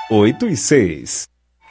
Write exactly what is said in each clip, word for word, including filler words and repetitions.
oito e seis.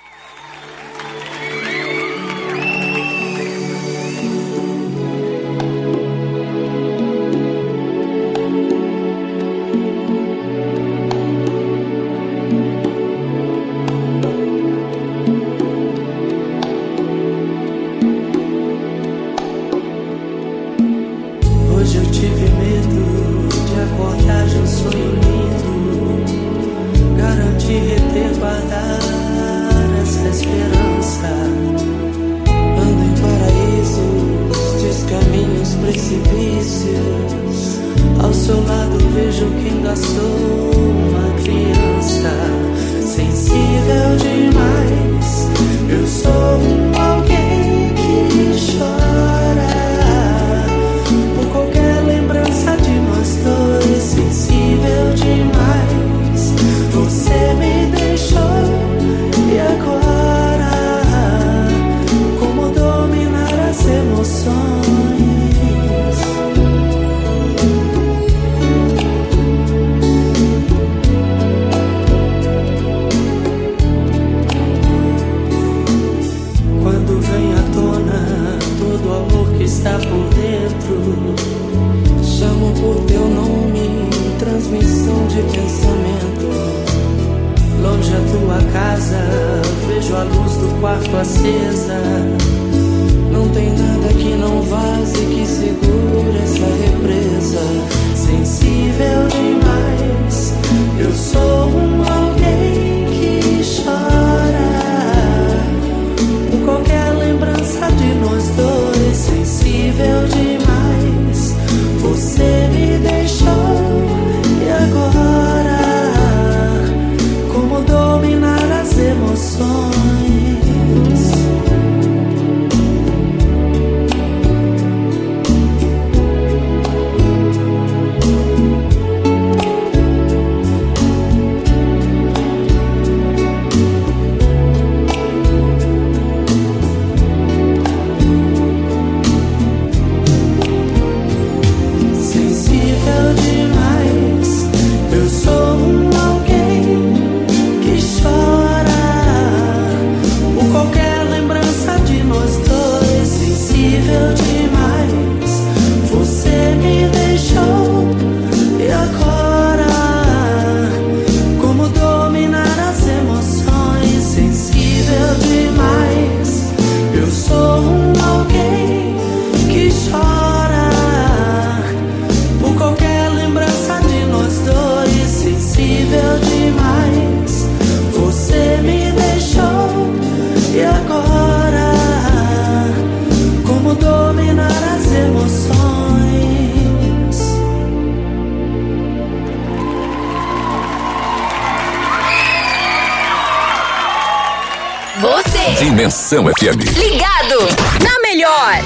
Dimensão F M. Ligado na melhor.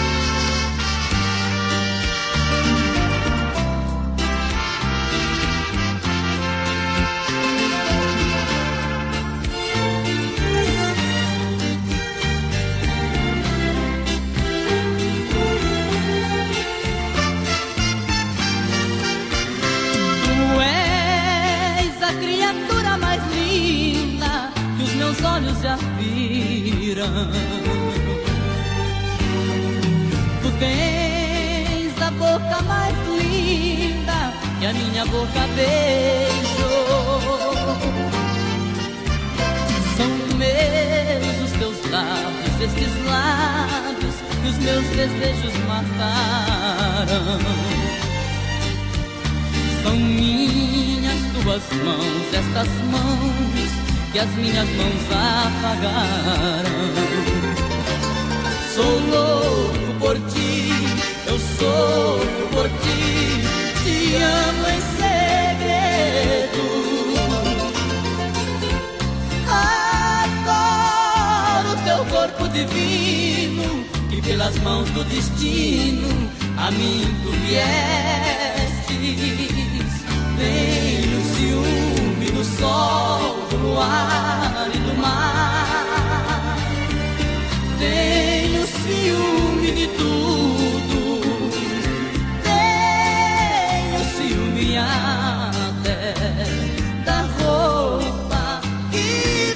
Tu és a criatura mais linda que os meus olhos já viram. Tu tens a boca mais linda que a minha boca beijou. São meus os teus lábios, estes lábios que os meus desejos mataram. São minhas tuas mãos, estas mãos que as minhas mãos apagaram. Sou louco por ti, eu sofro por ti, te amo em segredo. Adoro teu corpo divino, que pelas mãos do destino a mim tu viestes. Vem no ciúme do sol, do luar e do mar. Tenho ciúme de tudo, tenho ciúme até da roupa que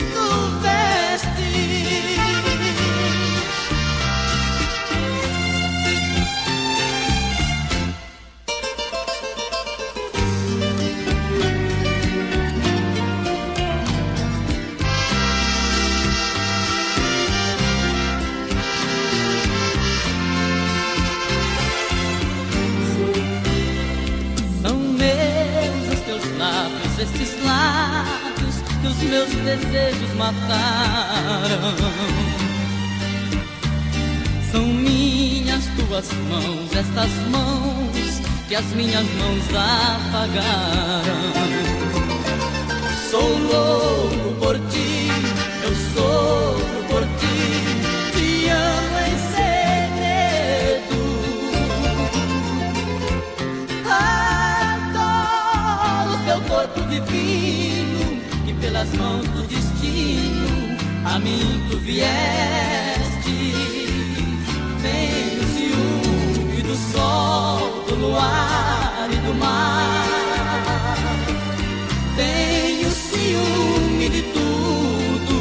os meus desejos mataram. São minhas tuas mãos, estas mãos que as minhas mãos apagaram. Sou louco por ti, eu sofro por ti, te amo em segredo. Adoro teu corpo divino, que pelas mãos do destino a mim tu vieste. Tenho ciúme do sol, do luar e do mar. Tenho ciúme de tudo.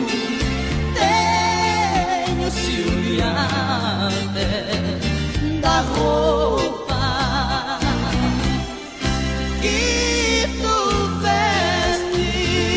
Tenho ciúme até da roupa que tu veste.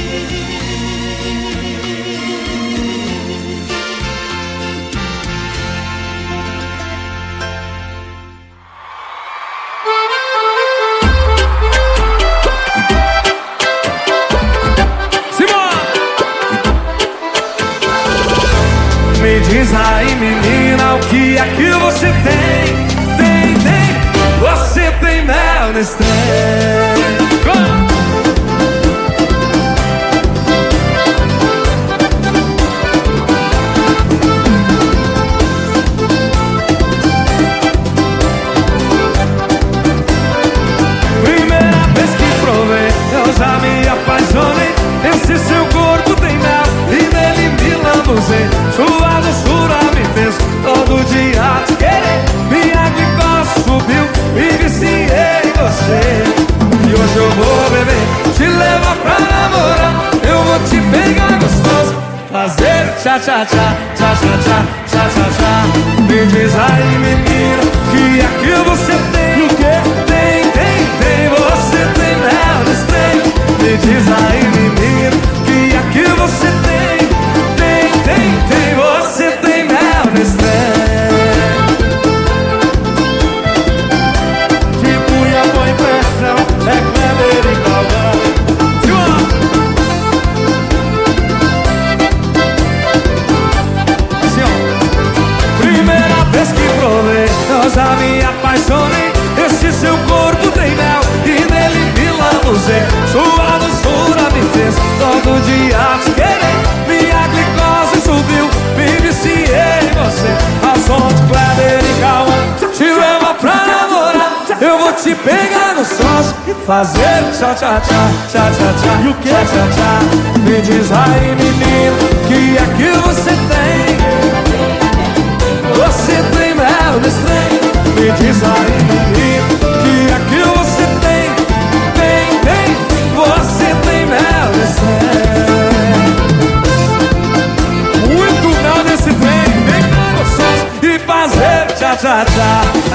Me diz aí, menina, o que é que você tem? Tem, tem, você tem mel nesse trem. Primeira vez que provei, eu já me apaixonei. Esse seu corpo tem mel e nele me lambuzei. Sua doçura me fez todo dia te querer. Minha glicose subiu e viciei em você. E hoje eu vou beber, te levar pra namorar. Eu vou te pegar gostoso, fazer tchá tchá tchá, tchá tchá tchá, tchá tchá tchá. Me diz aí, menina, que é que você tem? O que? Tem, tem, tem, você tem mel nesse trem. Me diz aí, menina, que é que você tem? Tem, tem, tem, você tem mel nesse trem. Que punha boa impressão, é Kleber e Cauã. Assim, ó. Primeira vez que provei, eu já me apaixonei. Esse seu corpo tem mel e nele me lambuzei. Sua doçura me fez todo dia te querer. Minha glicose subiu, me viciei em você. A som de Kleber e Cauã te leva pra namorar. Eu vou te pegar no sós e fazer tchá tchá tchá, tchá tchá tchá. E o que? Tchá tchá tchá. Me diz aí, menino, que é que você tem? Você tem mel nesse trem. Me diz aí, menino, que é que você tem? Tem, tem, você tem mel nesse trem. Muito mel nesse trem. Vem com vocês e fazer tchá tchá tchá.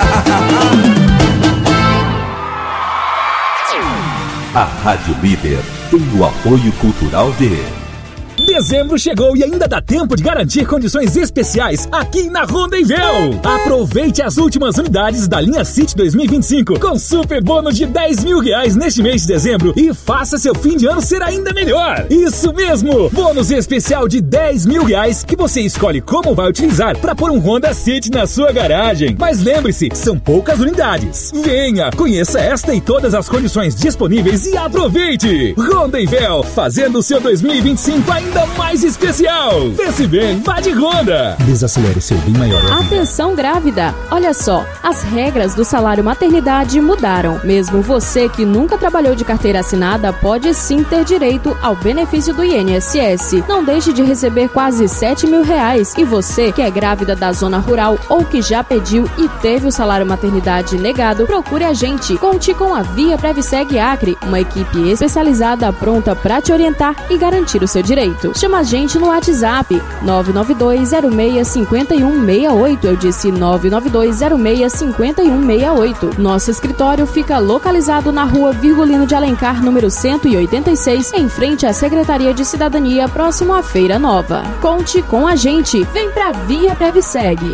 A Rádio Líder tem o apoio cultural de... Dezembro chegou e ainda dá tempo de garantir condições especiais aqui na Rondevel. Aproveite as últimas unidades da linha City dois mil e vinte e cinco com super bônus de dez mil reais neste mês de dezembro e faça seu fim de ano ser ainda melhor. Isso mesmo, bônus especial de dez mil reais que você escolhe como vai utilizar para pôr um Honda City na sua garagem. Mas lembre-se, são poucas unidades. Venha, conheça esta e todas as condições disponíveis e aproveite. Rondevel, fazendo o seu dois mil e vinte e cinco ainda mais especial. Pense bem, vá de Honda. Desacelere seu bem maior. Atenção grávida, olha só, as regras do salário maternidade mudaram. Mesmo você que nunca trabalhou de carteira assinada pode sim ter direito ao benefício do I N S S. Não deixe de receber quase sete mil reais. E você que é grávida da zona rural ou que já pediu e teve o salário maternidade negado, procure a gente. Conte com a Via Previseg Acre, uma equipe especializada pronta para te orientar e garantir o seu direito. Chama a gente no WhatsApp nove nove dois zero seis cinco um seis oito. Eu disse nove nove dois zero seis cinco um seis oito. Nosso escritório fica localizado na rua Virgulino de Alencar, número cento e oitenta e seis, em frente à Secretaria de Cidadania, próximo à Feira Nova. Conte com a gente. Vem pra Via Previseg.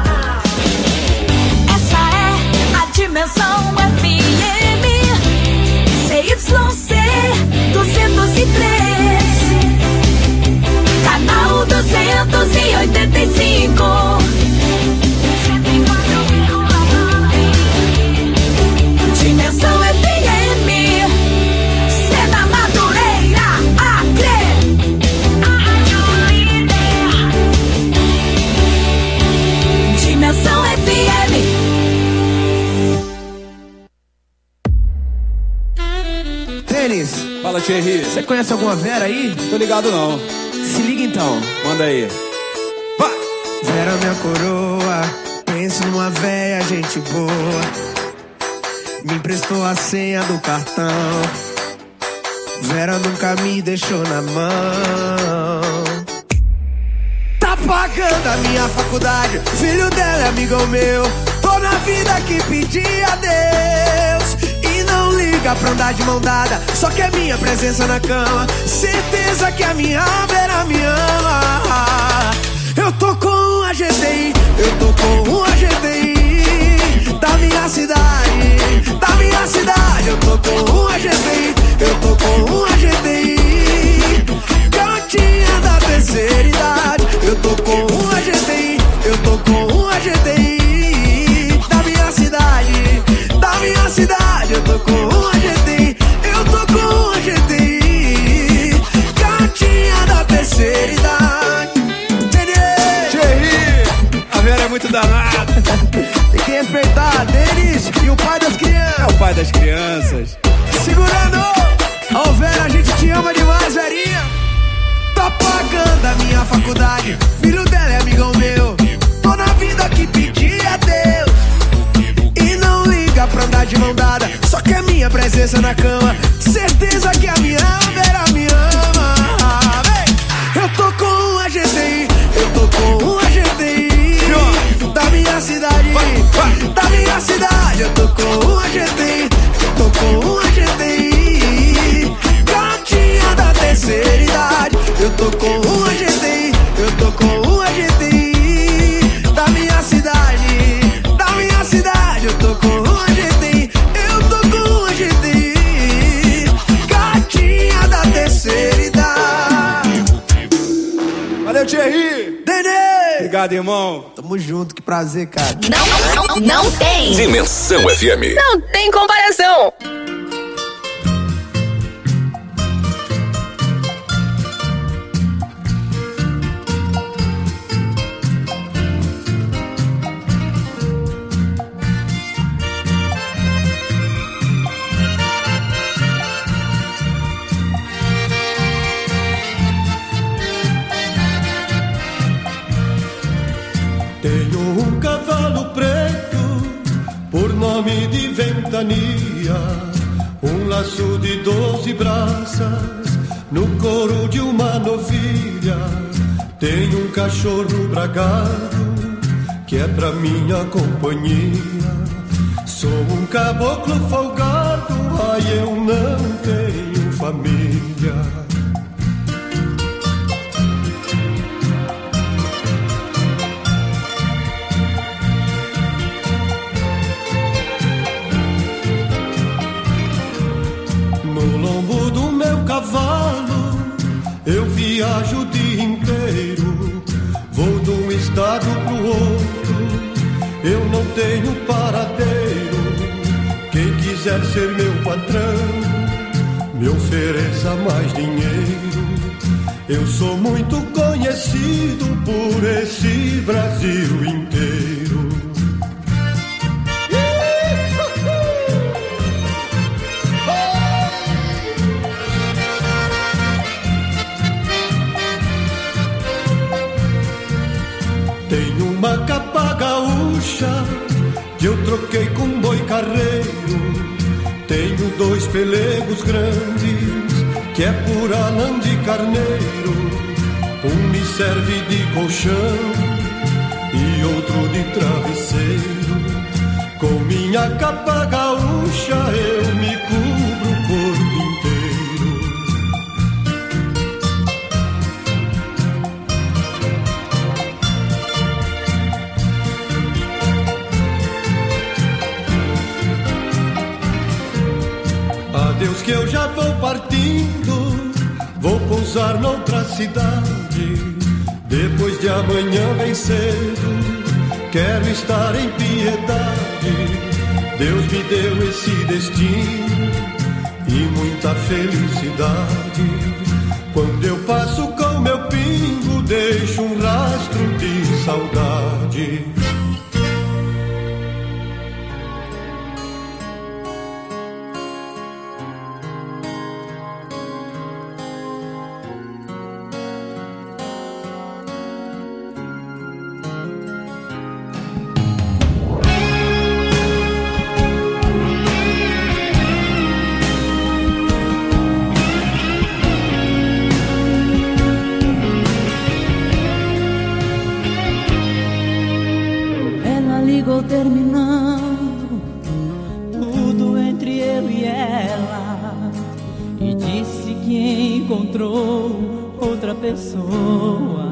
Essa é a Dimensão F M C Y C duzentos e três. oitenta e cinco. Dimensão F M, Seda Madureira, Acre. Dimensão F M. Tênis, Fala, Thierry. você conhece alguma Vera aí? Tô ligado não. Se liga então. Manda aí. Vai! Vera, minha coroa, penso numa véia, gente boa. Me emprestou a senha do cartão. Vera nunca me deixou na mão. Tá pagando a minha faculdade, filho dela é amigão meu. Tô na vida que pedi a Deus. E não liga pra andar de mão dada, só que é minha presença na cama. Certeza que a minha Vera me ama. Eu tô com um A G T I, eu tô com um A G T I da minha cidade, da minha cidade. Eu tô com um A G T I, eu tô com um A G T I gatinha da terceira idade. Eu tô com um A G T I, eu tô com um A G T I da minha cidade, da minha cidade. Eu tô com um A G T I, eu tô com um A G T I gatinha da terceira idade. Thierry, a Vera é muito danada. Tem que respeitar Denis e o pai das crianças. É o pai das crianças. Segurando. Ô Vera, a gente te ama demais, Verinha. Tá pagando a minha faculdade, filho dela é amigão meu. Tô na vida que pedi a Deus. E não liga pra andar de mão dada, só que é minha presença na cama. Certeza que a minha Vera me ama. Vem. Eu tô com um A G T I, eu tô com um A G T I da minha cidade, da minha cidade. Eu tô com um A G T I, eu tô com um A G T I gatinha da terceira idade. Eu tô com um A G T I, eu tô com um A G T I da minha cidade, da minha cidade. Eu tô com um A G T I, eu tô com um A G T I gatinha da terceira idade. Valeu, Thierry. Denê! Obrigado, irmão. Tamo junto, que prazer, cara. Não, não, não tem. Dimensão F M. Não tem comparação. Tenho um cavalo preto, por nome de Ventania, um laço de doze braças, no couro de uma novilha. Tenho um cachorro bragado, que é pra minha companhia. Sou um caboclo folgado, ai eu não tenho família. Cavalo, eu viajo o dia inteiro, vou de um estado pro outro, eu não tenho paradeiro. Quem quiser ser meu patrão, me ofereça mais dinheiro. Eu sou muito conhecido por esse Brasil inteiro. Tenho uma capa gaúcha que eu troquei com um boi carreiro. Tenho dois pelegos grandes que é pura lã de carneiro. Um me serve de colchão e outro de travesseiro. Com minha capa gaúcha eu me cubro o corpo inteiro. Adeus que eu já vou partindo, vou pousar noutra cidade. Depois de amanhã bem cedo, quero estar em piedade. Deus me deu esse destino e muita felicidade. Quando eu passo com meu pingo, deixo um rastro de saudade. Terminando tudo entre eu e ela, e disse que encontrou outra pessoa.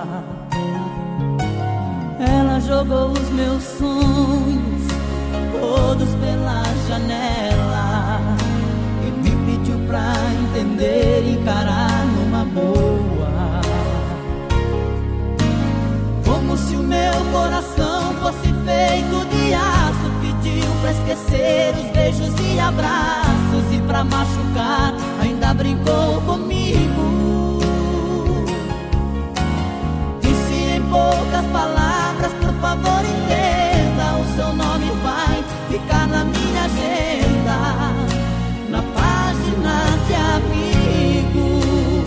Ela jogou os meus sonhos todos pela janela e me pediu pra entender e encarar numa boa, como se o meu coração fosse feito de aço. Pediu pra esquecer os beijos e abraços, e pra machucar ainda brincou comigo. Disse em poucas palavras: por favor entenda, o seu nome vai ficar na minha agenda, na página de amigos.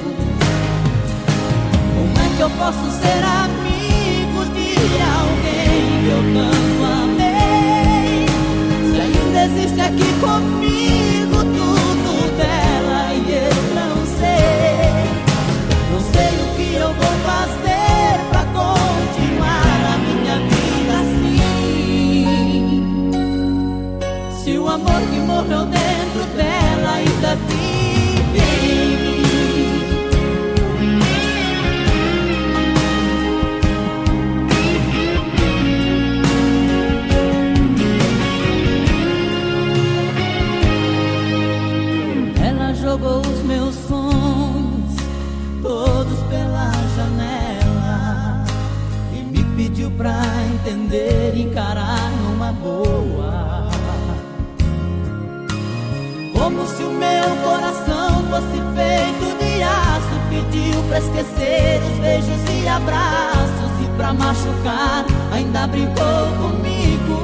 Como é que eu posso ser amigo de alguém que eu tanto amei, se ainda existe aqui comigo tudo dela e eu não sei? Não sei o que eu vou fazer pra continuar a minha vida assim, se o amor que morreu dentro dela ainda vive em mim. Jogou os meus sonhos todos pela janela e me pediu pra entender e encarar numa boa, como se o meu coração fosse feito de aço. Pediu pra esquecer os beijos e abraços, e pra machucar ainda brincou comigo.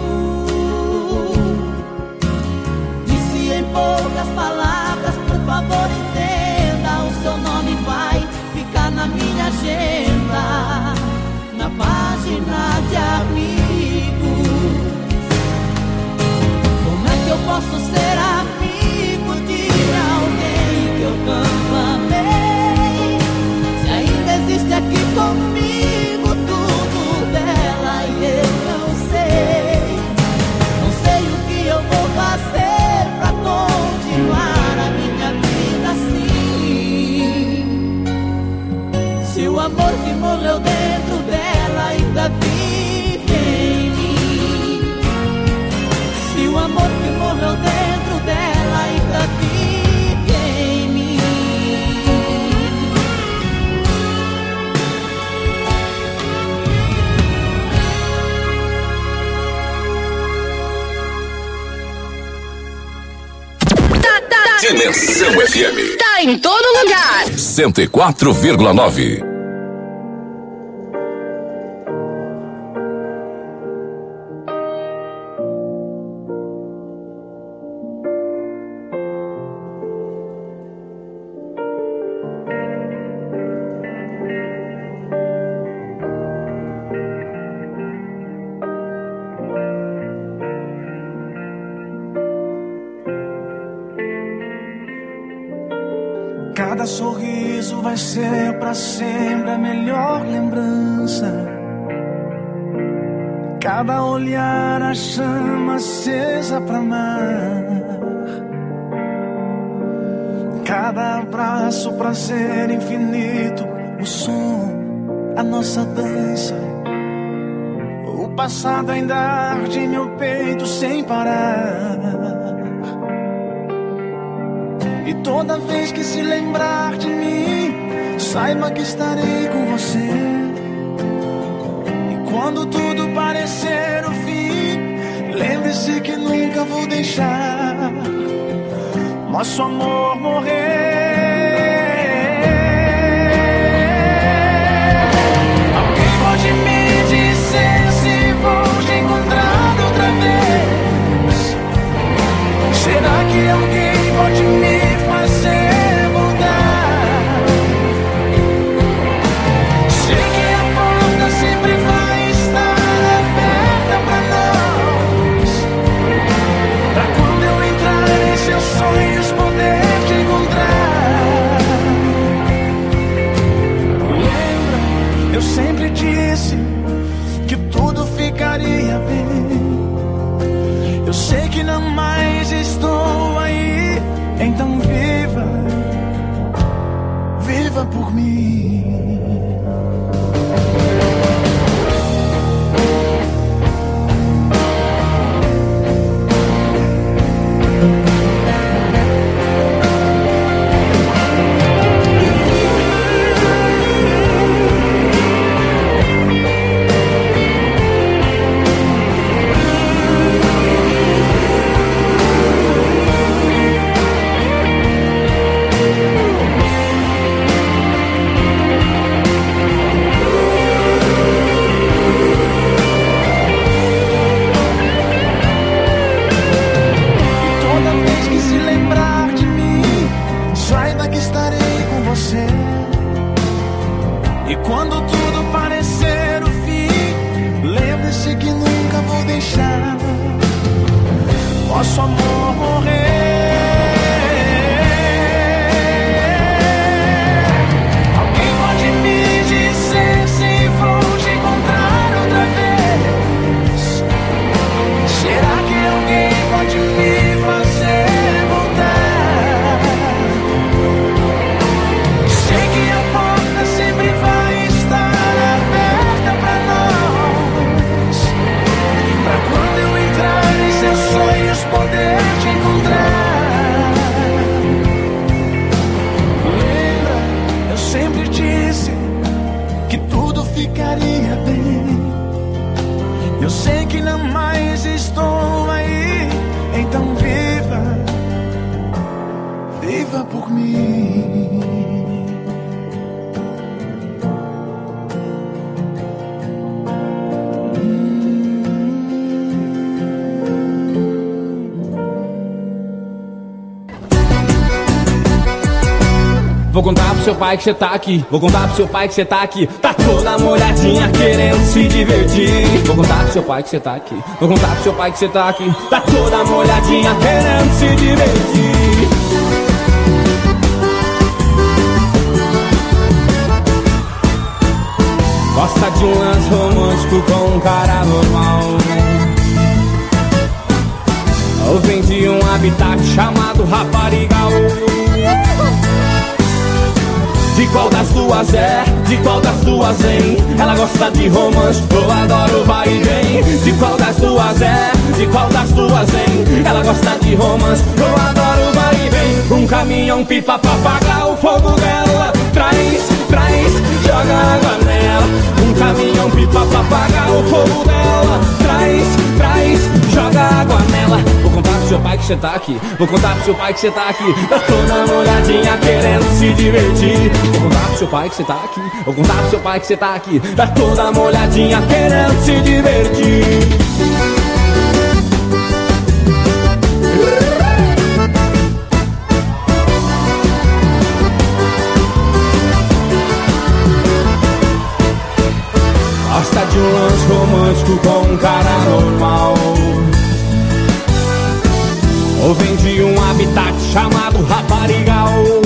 Disse em poucas palavras: por favor entenda, o seu nome vai ficar na minha agenda, na página de amigos. Como é que eu posso ser amigo de alguém que eu tanto amei, se ainda existe aqui comigo tudo dela e eu não sei? Não sei o que eu vou fazer pra continuar a minha vida assim, se o amor que morreu dentro dela ainda vive em mim, se o amor que morreu dentro dela ainda vive em mim. Dimensão F M. Tá em todo lugar. cento e quatro vírgula nove. Cada sorriso vai ser pra sempre a melhor lembrança. Cada olhar a chama acesa pra amar. Cada abraço prazer infinito. O som, a nossa dança. O passado ainda arde em meu peito sem parar. E toda vez que se lembrar de mim, Saiba que estarei com você. E quando tudo parecer o fim, lembre-se que nunca vou deixar nosso amor morrer. Alguém pode me dizer se vou te encontrar outra vez? Será que alguém pode me fazer mudar? Sei que a porta sempre vai estar aberta pra nós, pra quando eu entrar em seus sonhos poder te encontrar. Lembra, eu sempre disse que tudo ficaria bem. Eu sei que não mais estou aí, então viva, viva por mim. E quando tudo parecer o fim, lembre-se que nunca vou deixar nosso amor morrer. Alguém pode me dizer se vou te encontrar outra vez? Será que alguém pode me fazer voltar? Sei que a porta sempre vai estar aberta pra nós, pra quando eu entrar em seus sonhos poder te encontrar. Lembra, eu sempre disse que tudo ficaria bem. Eu sei que não mais estou aí, então viva, viva por mim. Vou contar pro seu pai que cê tá aqui. Vou contar pro seu pai que cê tá aqui. Tá toda molhadinha querendo se divertir. Vou contar pro seu pai que cê tá aqui. Vou contar pro seu pai que cê tá aqui. Tá toda molhadinha querendo se divertir. Gosta de um lance romântico com um cara normal, ou vem de um habitat chamado raparigal. De qual das duas é? De qual das duas vem? Ela gosta de romance, eu adoro vai e vem. De qual das duas é? De qual das duas vem? Ela gosta de romance, eu adoro vai e vem. Um caminhão pipa pra apagar o fogo dela. Traz, traz, joga água nela. Um caminhão pipa pra apagar o fogo dela. Traz, traz, joga água nela. Vou contar pro seu pai que cê tá aqui. Vou contar pro seu pai que cê tá aqui. Tá toda molhadinha querendo se divertir. Vou contar pro seu pai que cê tá aqui. Vou contar pro seu pai que cê tá aqui. Tá toda molhadinha querendo se divertir. Gosta de um lance romântico com um cara normal, ou vem de um habitat chamado raparigal.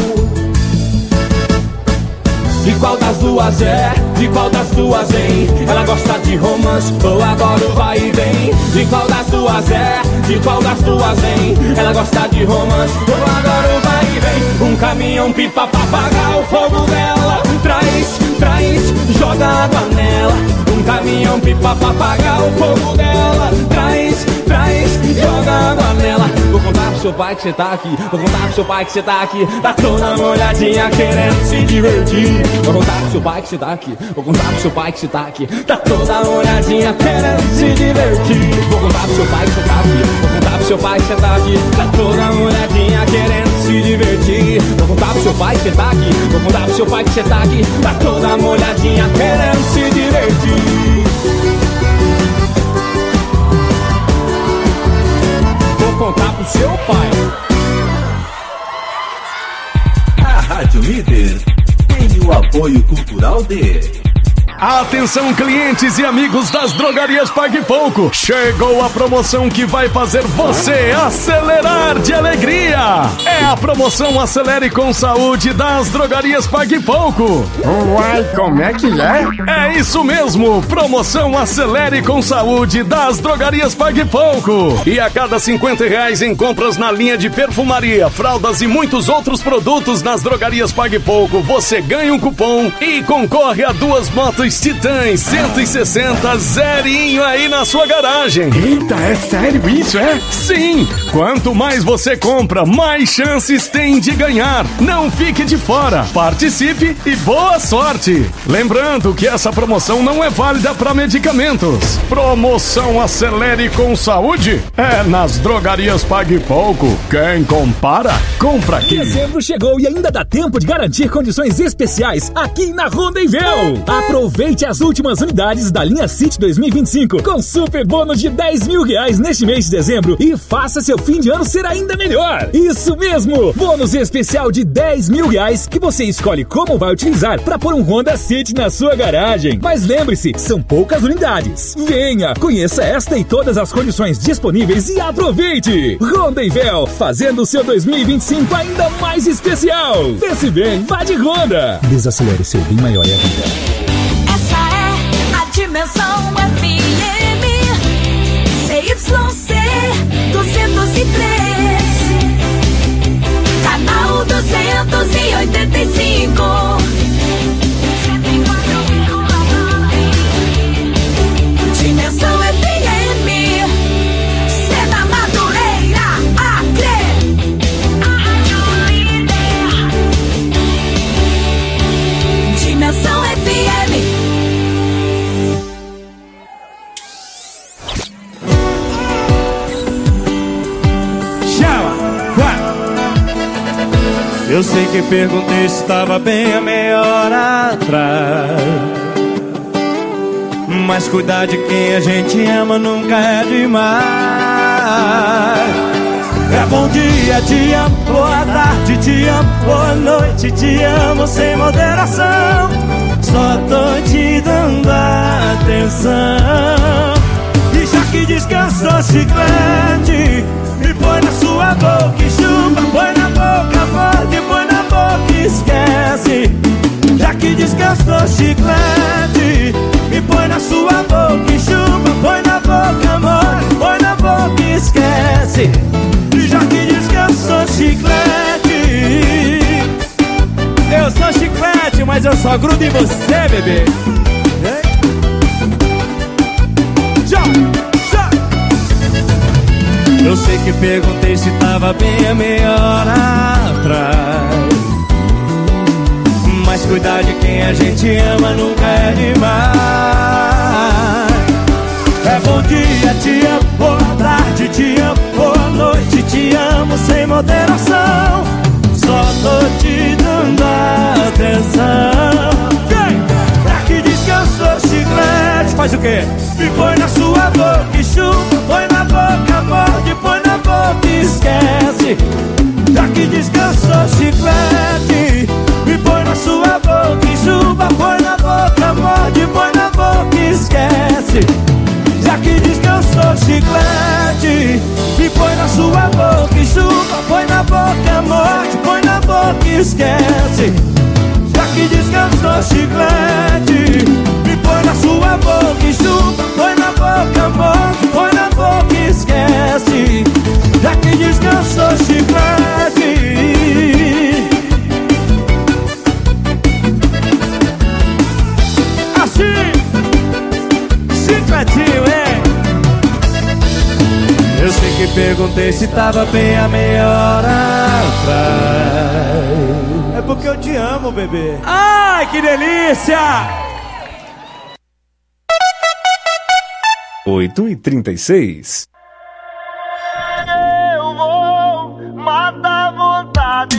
De qual das duas é? De qual das duas vem? Ela gosta de romance, eu adoro vai e vem. De qual das duas é? De qual das duas vem? Ela gosta de romance, eu adoro vai e vem. Um caminhão pipa pra apagar o fogo dela. Traz, traz, joga água nela. Um caminhão pipa pra apagar o fogo dela. Traz, traz, joga água nela. Vou contar pro seu pai que você tá aqui. Vou contar pro seu pai que você tá aqui. Tá toda molhadinha querendo se divertir. Vou contar pro seu pai que você tá aqui. Vou contar pro seu pai que você tá aqui. Tá toda molhadinha querendo se divertir. Vou contar pro seu pai que você tá aqui. Vou contar pro seu pai que você tá aqui. Tá toda molhadinha querendo se divertir. Vou contar pro seu pai que você tá aqui. Vou contar pro seu pai que você tá aqui. Tá toda molhadinha querendo se divertir. Vou contar pro seu pai. A Rádio Líder tem o apoio cultural de... Atenção, clientes e amigos das drogarias Pague Pouco. Chegou a promoção que vai fazer você acelerar de alegria. É a promoção Acelere com Saúde das drogarias Pague Pouco. Uai, como é que é? É isso mesmo, promoção Acelere com Saúde das drogarias Pague Pouco. E a cada cinquenta reais em compras na linha de perfumaria, fraldas e muitos outros produtos nas drogarias Pague Pouco, você ganha um cupom e concorre a duas motos Titãs cento e sessenta zerinho aí na sua garagem. Eita, é sério isso, é? Sim! Quanto mais você compra, mais chances tem de ganhar. Não fique de fora. Participe e boa sorte. Lembrando que essa promoção não é válida para medicamentos. Promoção Acelere com Saúde é nas drogarias Pague Pouco. Quem compara, compra aqui. Dezembro chegou e ainda dá tempo de garantir condições especiais aqui na Rondonvel. Aproveite as últimas unidades da linha City dois mil e vinte e cinco com super bônus de dez mil reais neste mês de dezembro e faça seu fim de ano ser ainda melhor. Isso mesmo! Bônus especial de dez mil reais que você escolhe como vai utilizar para pôr um Honda City na sua garagem. Mas lembre-se, são poucas unidades. Venha, conheça esta e todas as condições disponíveis e aproveite! Rondonvel, fazendo o seu dois mil e vinte e cinco ainda mais especial. Pense bem, vá de Honda. Desacelere, seu bem maior é a vida. Dimensão F M C Y C duzentos e três, canal duzentos e oitenta e cinco. Dimensão F M, Seda Madureira, Acre. Dimensão F M. Eu sei que perguntei se estava bem há meia hora atrás, mas cuidar de quem a gente ama nunca é demais. É bom dia, te amo, boa tarde, te amo, boa noite, te amo sem moderação. Só tô te dando atenção. E já que descansou chiclete, me põe na sua boca e chupa, põe na boca, morde, põe na boca e esquece. Já que descansou chiclete, me põe na sua boca e chupa, põe na boca, morde, põe na boca e esquece. Já que descansou chiclete, eu sou chiclete, mas eu só grudo em você, bebê. Eu sei que perguntei se tava bem há meia hora atrás, mas cuidar de quem a gente ama nunca é demais. É bom dia, te amo, boa tarde, te amo, boa noite, te amo sem moderação. Só tô te dando atenção. Pra que descansou chiclete, faz o quê? Me põe na sua boca e chupa, põe na boca, morde, põe na boca e esquece. Já que descansou chiclete, me põe na sua boca e chupa, põe na boca, morde, põe na boca e esquece. Já que descansou chiclete, me põe na sua boca e chupa, põe na boca, morde, põe na boca e esquece. Já que descansou chiclete, me põe na sua boca e chupa, põe na boca, morde, põe na boca e esquece. Já que descansou chiclete. Assim, chicletinho, é. Eu sei que perguntei se tava bem há meia hora atrás. É porque eu te amo, bebê. Ai, que delícia! oito e trinta e seis. Eu vou matar a vontade.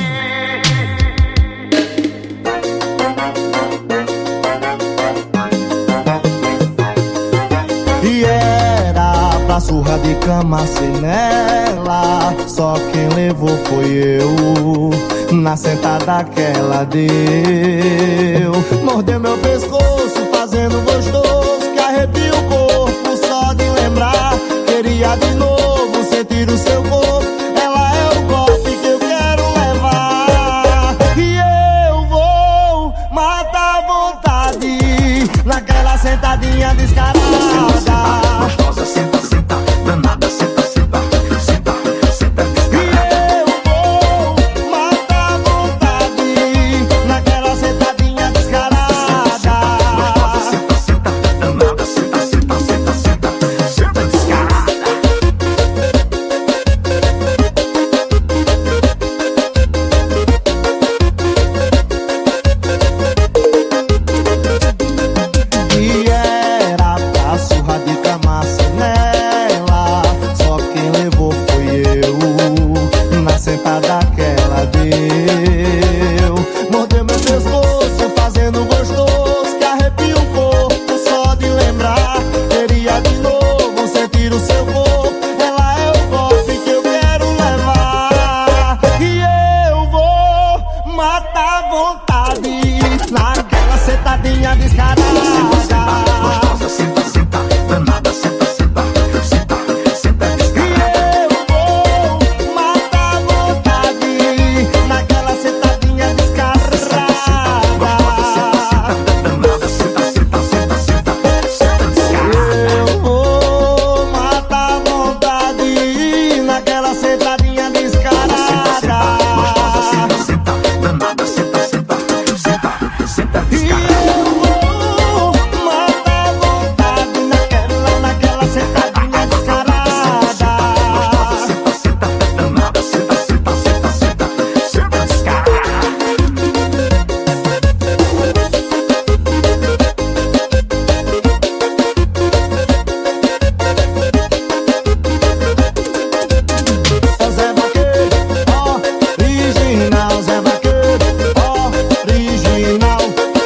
E era pra surra de cama sem nela, só quem levou foi eu. Na sentada que ela deu, mordeu meu pescoço fazendo gostoso, que arrepia o corpo só de lembrar. Queria de novo sentir o seu corpo, ela é o golpe que eu quero levar. E eu vou matar a vontade naquela sentadinha descarada. Gostosa, senta, senta, danada, senta, senta, senta, senta, descarada. E eu vou matar a vontade naquela sentadinha descarada. Gostosa, senta, senta, danada, senta, senta, senta, senta, senta, descarada. E era pra surra de cama sem nela, só quem levou foi eu. Na sentada que ela deu, mordeu meu pescoço fazendo gostoso, que arrepia o corpo só de lembrar. Queria de novo sentir o seu corpo, ela é o golpe que eu quero levar. E eu vou matar a vontade naquela sentadinha descarada. Gostosa, senta, senta, danada, senta, senta, senta, senta, descarada. E eu vou matar a vontade naquela sentadinha descarada. Danada, senta, senta, senta, senta, senta, descarada. Eu vou matar a vontade naquela sentadinha descarada. Gostosa, senta, senta, danada, senta, senta, senta, senta, descarada. Zé Vaqueiro, original, Zé Vaqueiro, original.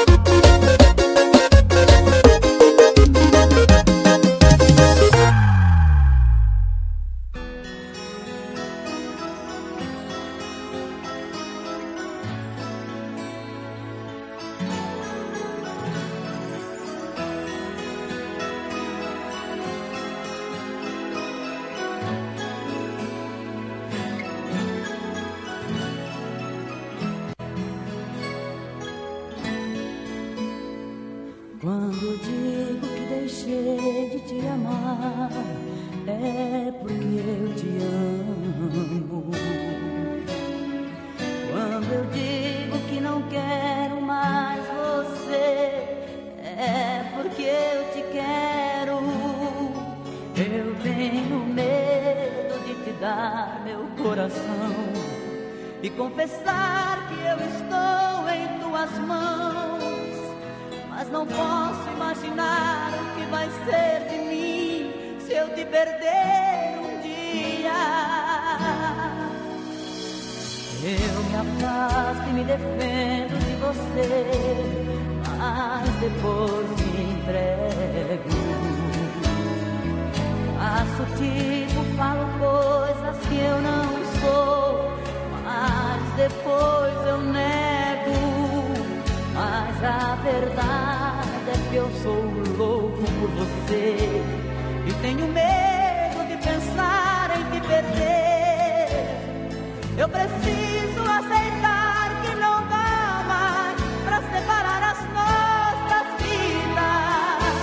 Quando digo que deixei de te amar, é porque eu te amo. Quando eu digo que não quero mais você, é porque eu te quero. Eu tenho medo de te dar meu coração e confessar que eu estou em tuas mãos. Mas não posso imaginar o que vai ser de mim se eu te perder um dia. Eu me afasto e me defendo de você, mas depois me entrego. Faço tipo, falo coisas que eu não sou, mas depois eu nego. Mas a verdade é que eu sou louco por você e tenho medo de pensar em te perder. Eu preciso aceitar que não dá mais pra separar as nossas vidas.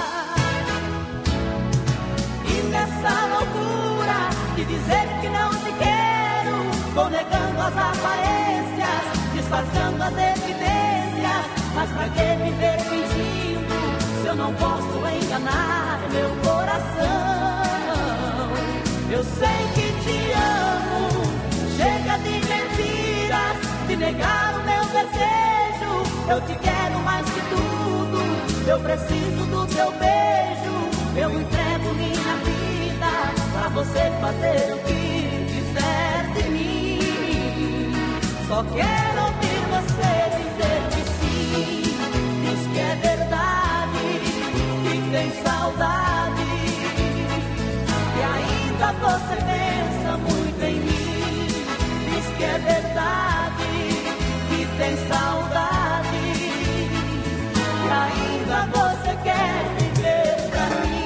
E nessa loucura de dizer que não te quero, vou negando as aparências, disfarçando as evidências. Mas pra que viver fingindo se eu não posso enganar meu coração? Eu sei que te te amo. Chega de mentiras, de negar o meu desejo. Eu te quero mais que tudo, eu preciso do teu beijo. Eu entrego minha vida pra você fazer o que quiser de mim. Só quero ouvir você dizer que sim. Diz que é verdade, que tem saudade, que ainda você pensa muito em mim. Diz que é verdade, que tem saudade, que ainda você quer viver pra mim.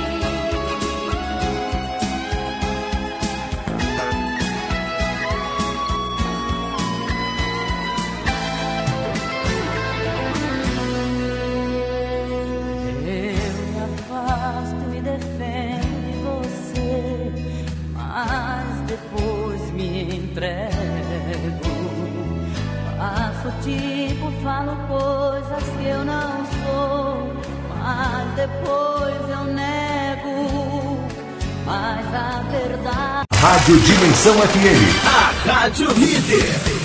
Depois me entrego, faço tipo, falo coisas que eu não sou, mas depois eu nego, mas a verdade... Rádio Dimensão F M, a Rádio Líder.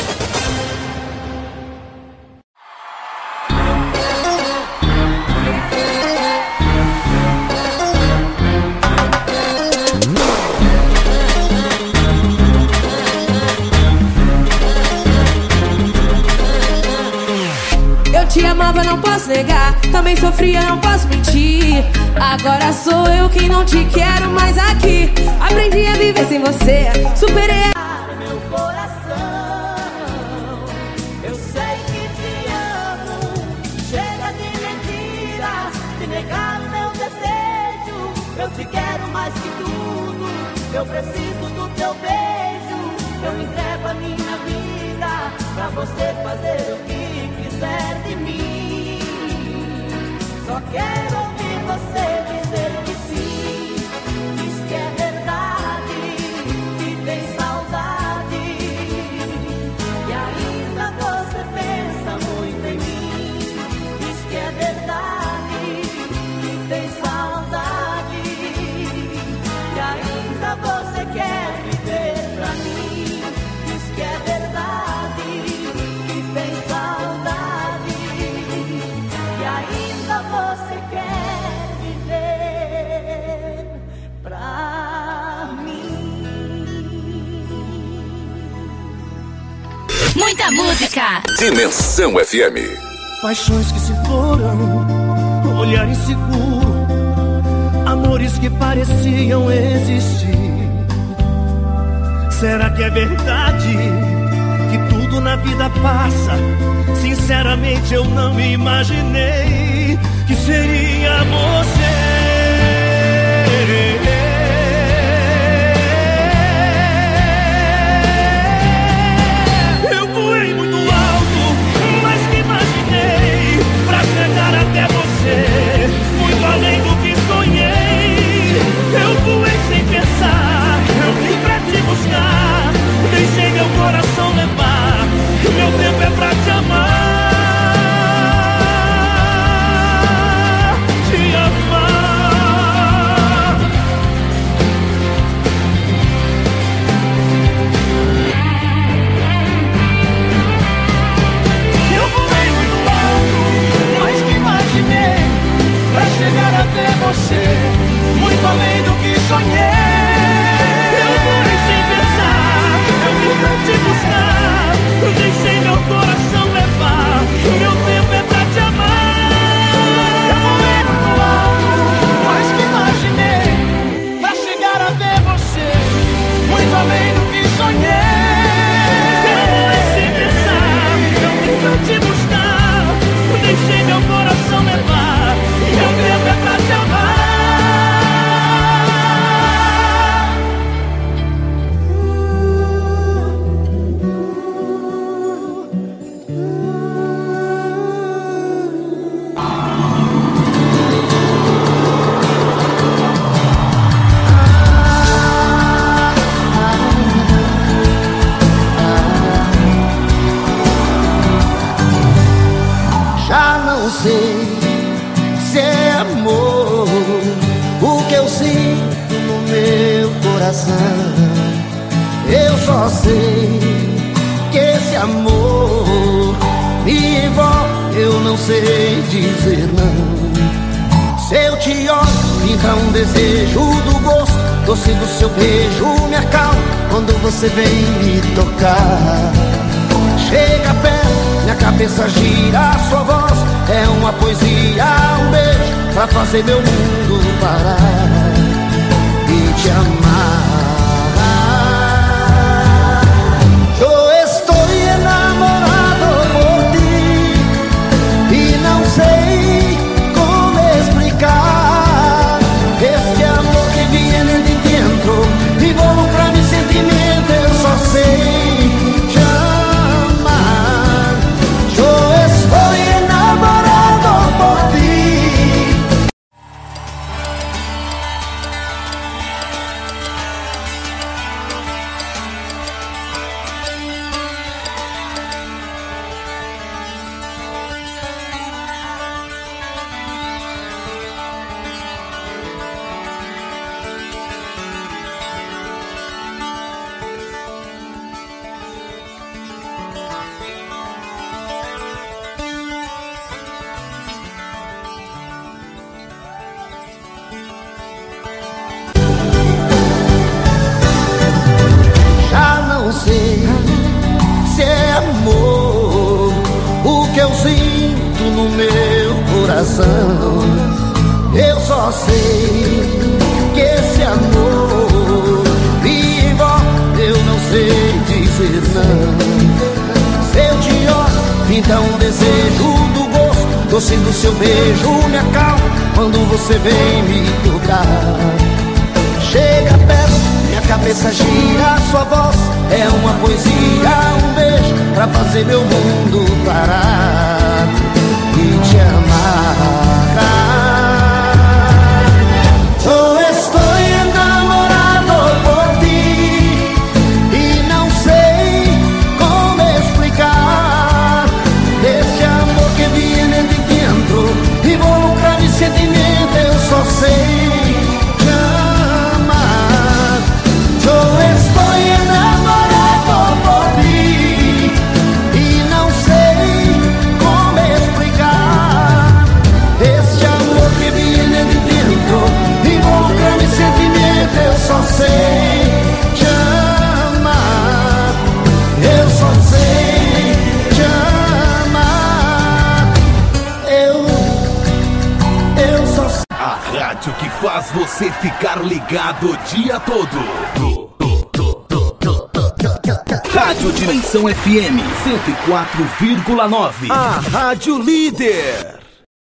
Te amava, não posso negar. Também sofria, não posso mentir. Agora sou eu quem não te quero mais aqui. Aprendi a viver sem você, superei meu coração. Eu sei que te amo. Chega de mentiras, de negar o meu desejo. Eu te quero mais que tudo, eu preciso do teu beijo. Eu entrego a minha vida pra você fazer o que quiser de mim. Só quero ouvir você dizer que sim. Diz que é verdade, que tem saudade, e ainda você pensa muito em mim. Diz que é verdade, que tem saudade, e ainda você quer viver pra mim. Diz que é verdade, que tem saudade, e ainda você quer viver pra mim. Muita música. Dimensão F M. Paixões que se foram, olhar inseguro, amores que pareciam existir. Será que é verdade que tudo na vida passa? Sinceramente eu não imaginei que seria você. Eu voei muito alto, mas que imaginei pra chegar até você, muito além do que sonhei. Eu voei sem pensar, eu vim pra te buscar, deixei meu coração levar, meu tempo é pra te amar. Chegar até você, muito além do que sonhei. Eu fui sem pensar, eu vim pra te buscar, eu deixei meu coração levar, meu tempo é pra te amar. Eu voei muito alto, mais que imaginei, pra chegar até você, muito além do que sonhei. Eu fui sem pensar, eu vim pra te buscar, eu deixei meu coração levar, meu tempo é pra te amar. Já não sei se é amor, o que eu sinto no meu coração. coração. Eu só sei que esse amor me envolve, eu não sei dizer não. Se eu te olho, pinta um desejo do gosto doce do seu beijo, me acalma quando você vem me tocar. Chega perto, minha cabeça gira, a sua voz é uma poesia, um beijo pra fazer meu mundo parar e te amar. Eu estou enamorado por ti e não sei como explicar esse amor que viene de dentro, involucra meu sentimento, eu só sei te amar. Eu estou enamorado por ti. Não sei se é amor o que eu sinto no meu coração. Eu só sei que esse amor me envolve, eu não sei dizer não. Se eu te olho, pinta um desejo do gosto doce do seu beijo, me acalma quando você vem me tocar. Chega perto, minha cabeça gira, a sua voz é uma poesia, um beijo pra fazer meu mundo parar e te amar. Eu estou enamorado por ti e não sei como explicar esse amor que viene de dentro, involucra meu sentimento, eu só sei. Eu só sei te amar, eu só sei te amar, eu, eu só sei. A rádio que faz você ficar ligado o dia todo. Rádio Dimensão F M cento e quatro vírgula nove. A Rádio Líder.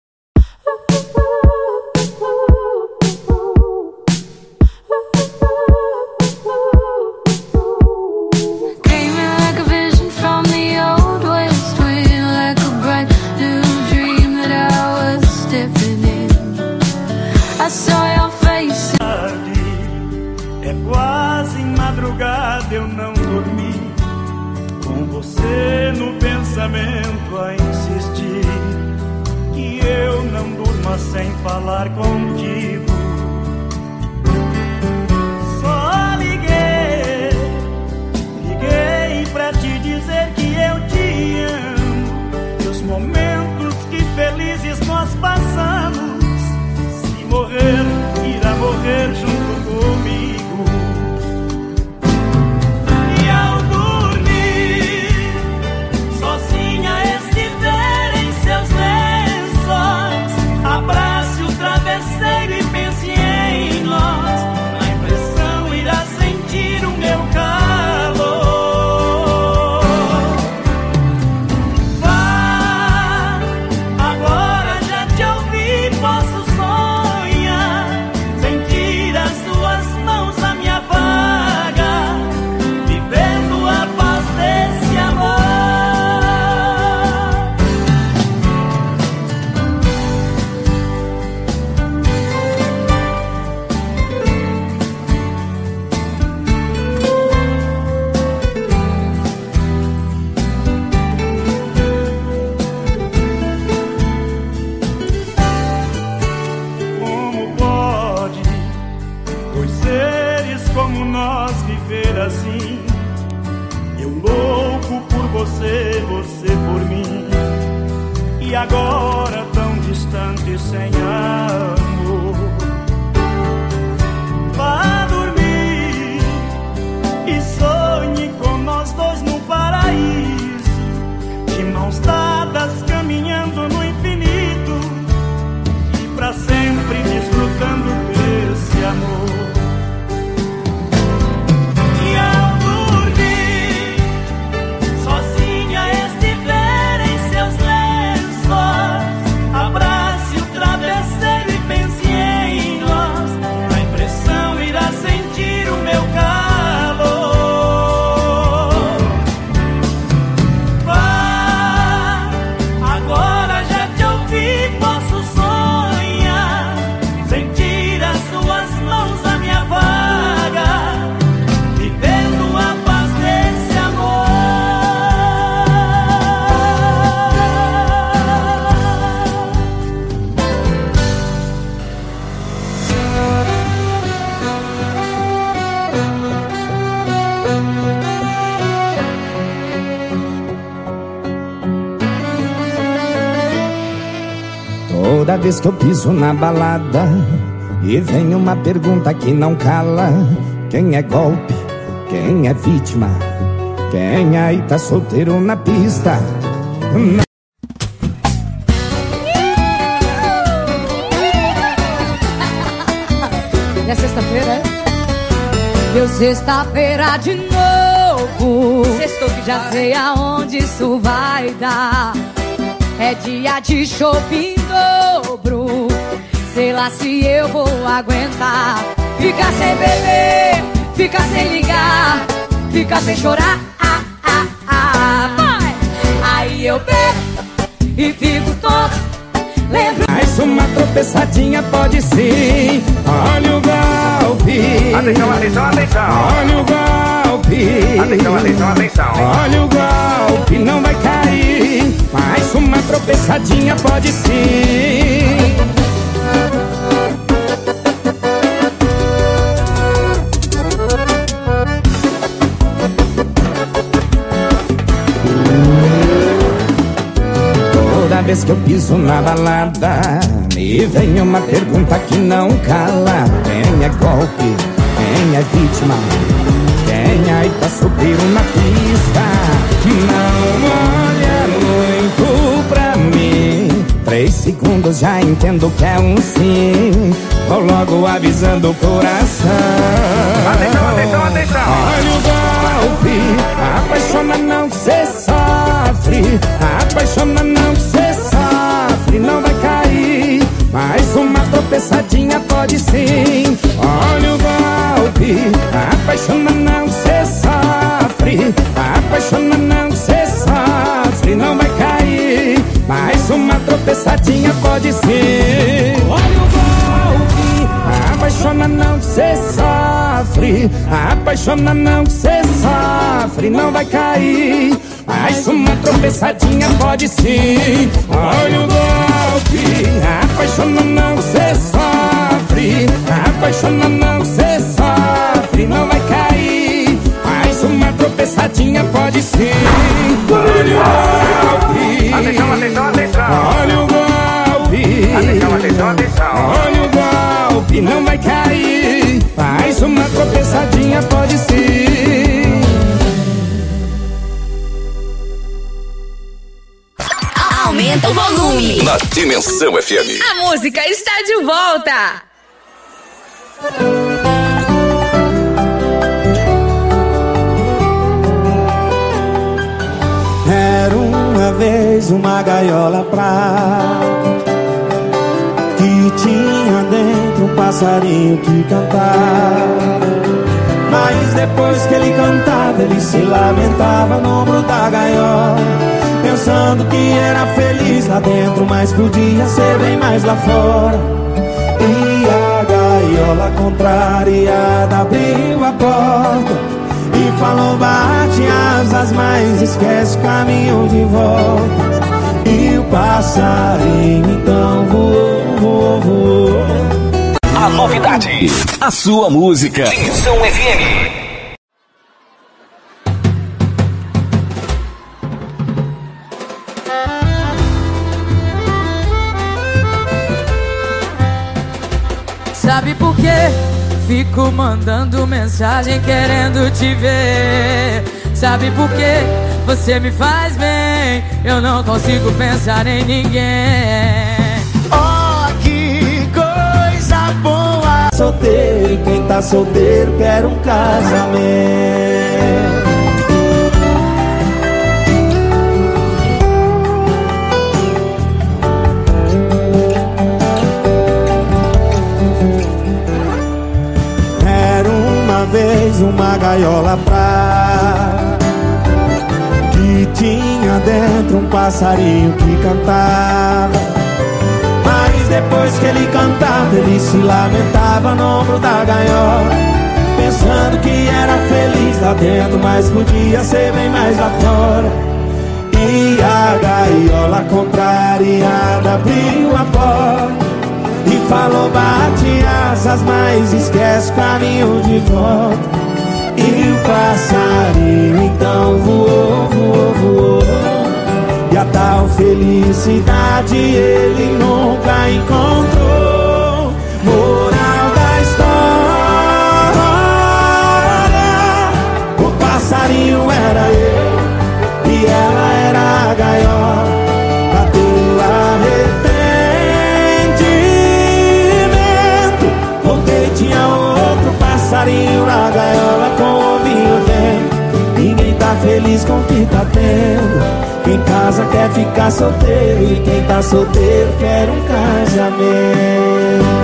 É quase madrugada, eu não dormi, com você no pensamento a insistir, que eu não durma sem falar contigo. Só liguei, liguei pra te dizer que eu te amo, e os momentos que felizes nós passamos, se morrer, irá morrer junto comigo. E ao dormir, sozinha estiver em seus lençóis, abrace o travesseiro e pense em nós. Na impressão irá sentir o meu calor. Vá, agora já te ouvi, posso sonhar, sentir as assim. Eu louco por você, você por mim. E agora tão distante, sem amor. Vá dormir e sonhe com nós dois no paraíso, de mãos dadas caminhando no infinito, e pra sempre desfrutando desse amor. E ao dormir, sozinha estiver em seus lençóis, abrace o travesseiro e pense em nós. A impressão irá sentir o meu calor. Vá, agora já te ouvi, posso sonhar, sentir as suas mãos na minha vaga, vivendo a paz desse amor. Toda vez que eu piso na balada e vem uma pergunta que não cala: quem é golpe? Quem é vítima? Quem aí tá solteiro na pista? Não. É sexta-feira, é? Deu sexta-feira de novo. Sextou que já sei aonde isso vai dar. É dia de shopping dobro. Sei lá se eu vou aguentar. Fica sem beber, fica sem ligar, fica sem chorar, ah, ah, ah. Vai! Aí eu bebo e fico tonto. Lembro. Mais uma tropeçadinha pode sim. Olha o golpe. Atenção, atenção, atenção. Olha o golpe. Atenção, atenção, atenção. Olha o golpe, não vai cair. Mais uma tropeçadinha pode sim. Toda vez que eu piso na balada, me vem uma pergunta que não cala: quem é golpe? Quem é vítima? Quem aí tá solteiro na pista? Não olha muito pra mim, três segundos já entendo que é um sim. Vou logo avisando o coração. Atenção, atenção, atenção. Olha o golpe, apaixona não que cê sofre. Apaixona não que cê sofre, não vai cair. Mais uma tropeçadinha pode sim. Olha o golpe, apaixona não que cê sofre. Apaixona não que cê sofre, não vai cair. Mais uma tropeçadinha pode sim. Olha o golpe, apaixona não que cê sofre. Apaixona não que cê sofre, não vai cair. Mais uma tropeçadinha pode sim. Olha o golpe, apaixona não que cê sofre. Apaixona não que cê sofre, não vai cair. Mais uma tropeçadinha pode sim. Olha o golpe. Atenção, atenção, atenção. Olha o golpe. Atenção, atenção, atenção. Olha o golpe, não vai cair. Mais uma tropeçadinha pode sim. Aumenta o volume. Na Dimensão F M. A música está de volta. Era uma vez uma gaiola prata que tinha dentro um passarinho que cantava. Mas depois que ele cantava, ele se lamentava no ombro da gaiola, pensando que era feliz lá dentro, mas podia ser bem mais lá fora. E a gaiola contrariada abriu a porta e falou: bate asas, mas esquece o caminho de volta. E o passarinho então voou, voou, voou. A novidade, a sua música. Dimensão F M. Sabe por quê? Fico mandando mensagem querendo te ver. Sabe por quê? Você me faz bem, eu não consigo pensar em ninguém. Oh, que coisa boa. Solteiro, quem tá solteiro quer um casamento. Vez uma gaiola pra que tinha dentro um passarinho que cantava. Mas depois que ele cantava, ele se lamentava no ombro da gaiola, pensando que era feliz lá dentro, mas podia ser bem mais lá fora. E a gaiola contrariada abriu a porta e falou: bate asas, mas esquece o caminho de volta. E o passarinho então voou, voou, voou, e a tal felicidade ele nunca encontrou. Moral da história: o passarinho era eu e ela era a gaiola. Bateu arrependimento porque tinha outro passarinho na gaiola com o ovinho dentro. Ninguém tá feliz com o que tá tendo. Quem casa quer ficar solteiro e quem tá solteiro quer um casamento.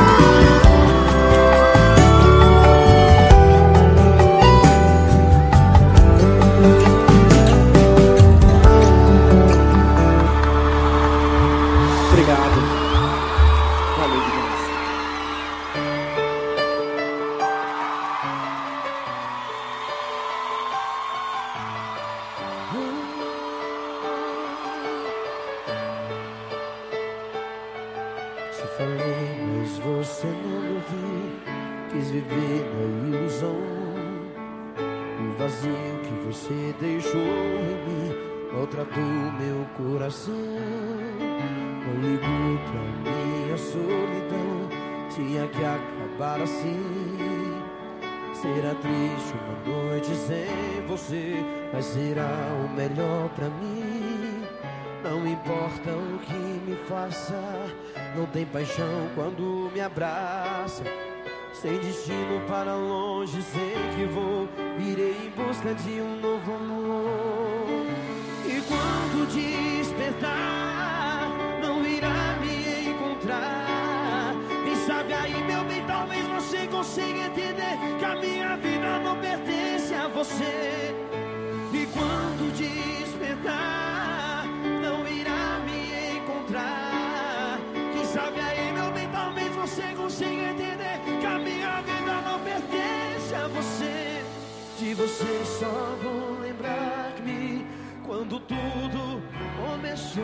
Não tem paixão quando me abraça. Sem destino para longe, sei que vou. Irei em busca de um novo amor. E quando despertar, não irá me encontrar. Quem sabe aí, meu bem, talvez você consiga entender que a minha vida não pertence a você. E quando despertar, não irá me encontrar. Sabe aí, meu bem, talvez você consiga entender que a minha vida não pertence a você. De você só vou lembrar-me quando tudo começou.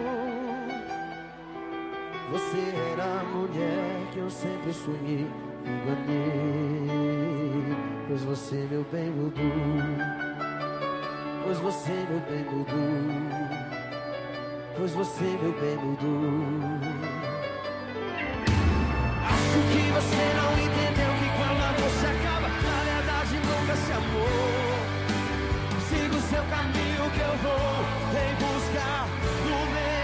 Você era a mulher que eu sempre sonhei, me enganei. Pois você, meu bem, mudou. Pois você, meu bem, mudou. Pois você, meu bem, mudou. Acho que você não entendeu que quando a amor se acaba, na verdade nunca se amou. Siga o seu caminho que eu vou em busca do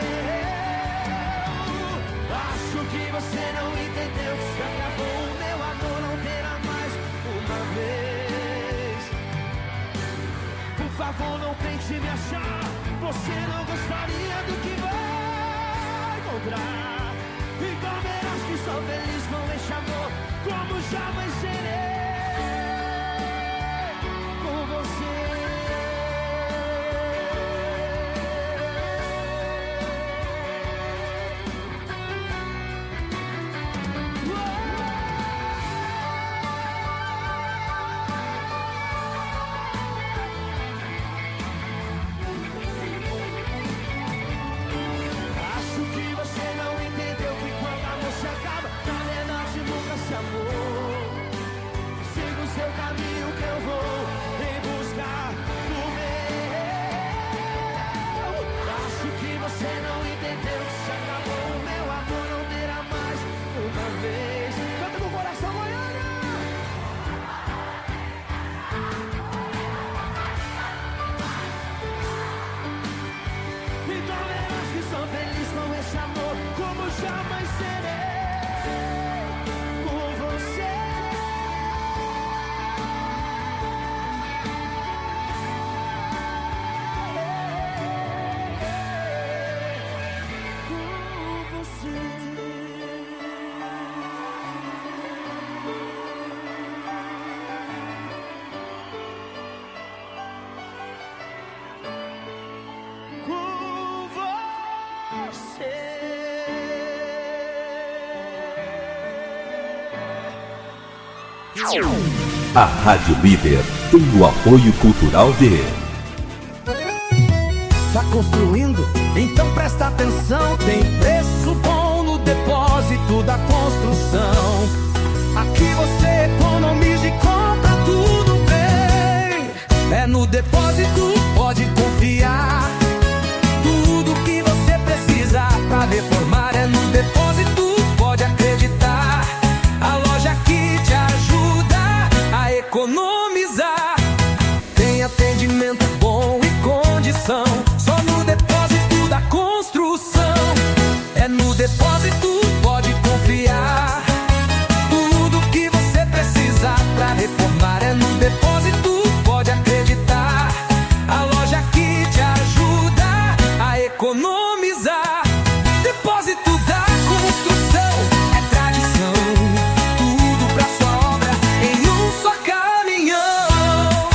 meu. Acho que você não entendeu que se acabou o meu amor, não terá mais uma vez. Por favor, não tente me achar. Você não gostaria do que vai encontrar. Então verás que sou feliz com esse amor, como jamais serei com você. Acho que você não entendeu que quando a amor se acaba, na verdade nunca se amou. A Rádio Líder tem o apoio cultural de... Tá construindo? Então presta atenção. Tem preço bom no depósito da construção. Aqui você economiza e compra tudo bem. É no depósito, pode confiar. Tudo que você precisa pra reformar é no depósito, pode acreditar. A loja que te ajuda a economizar. Tem atendimento bom e condição. Só no depósito da construção. É no depósito, pode confiar. Tudo que você precisa pra reformar é no depósito, pode acreditar. A loja que te ajuda a economizar. Depósito da construção é tradição. Tudo pra sua obra em um só caminhão.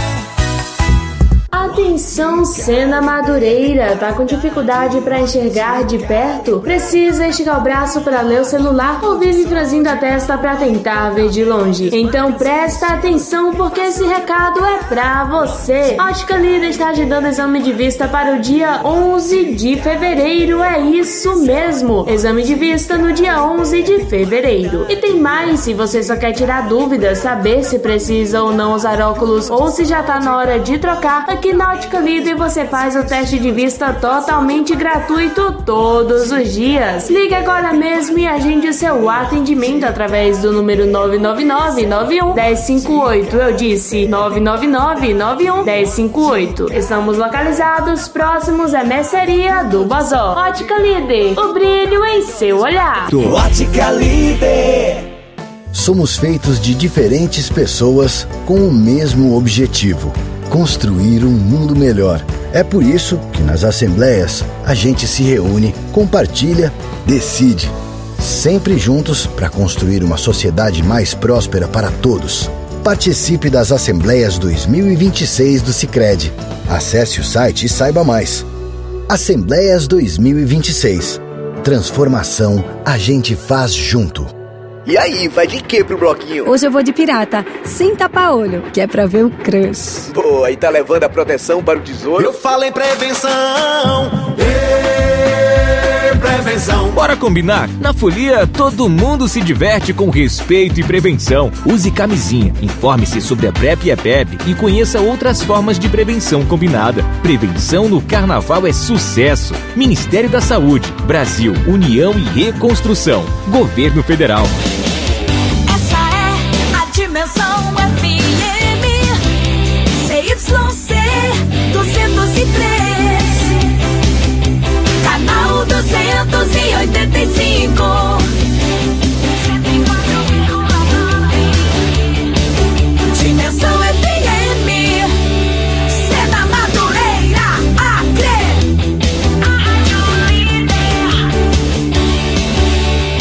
Atenção, Sena Madureira, tá com dificuldade para enxergar de perto? Precisa esticar o braço para ler o celular ou vive franzindo a testa para tentar ver de longe? Então presta atenção, porque esse recado é pra você. A Ótica Líder está agendando exame de vista para o dia onze de fevereiro, é isso mesmo, exame de vista no dia onze de fevereiro. E tem mais, se você só quer tirar dúvidas, saber se precisa ou não usar óculos ou se já tá na hora de trocar, aqui na Ótica Líder você faz o teste de vista totalmente gratuito todos os dias. Ligue agora mesmo e agende o seu atendimento através do número nove nove nove, nove um, um zero cinco oito. Eu disse nove nove nove, nove um, um zero cinco oito. Estamos localizados próximos à mercearia do Bozó. Ótica Líder, o brilho em seu olhar. Ótica Líder. Somos feitos de diferentes pessoas com o mesmo objetivo: construir um mundo melhor. É por isso que nas assembleias a gente se reúne, compartilha, decide, sempre juntos para construir uma sociedade mais próspera para todos. Participe das Assembleias dois mil e vinte e seis do Sicredi. Acesse o site e saiba mais. Assembleias dois mil e vinte e seis. Transformação a gente faz junto. E aí, vai de quê pro bloquinho? Hoje eu vou de pirata, sem tapa-olho, que é pra ver o crush. Pô, aí tá levando a proteção para o tesouro? Eu falo em prevenção. Ê, prevenção. Bora combinar? Na Folia, todo mundo se diverte com respeito e prevenção. Use camisinha, informe-se sobre a PrEP e a P E P e conheça outras formas de prevenção combinada. Prevenção no Carnaval é sucesso. Ministério da Saúde, Brasil, União e Reconstrução. Governo Federal. Dimensão F M C Y C duzentos e três, canal duzentos e oitenta e cinco.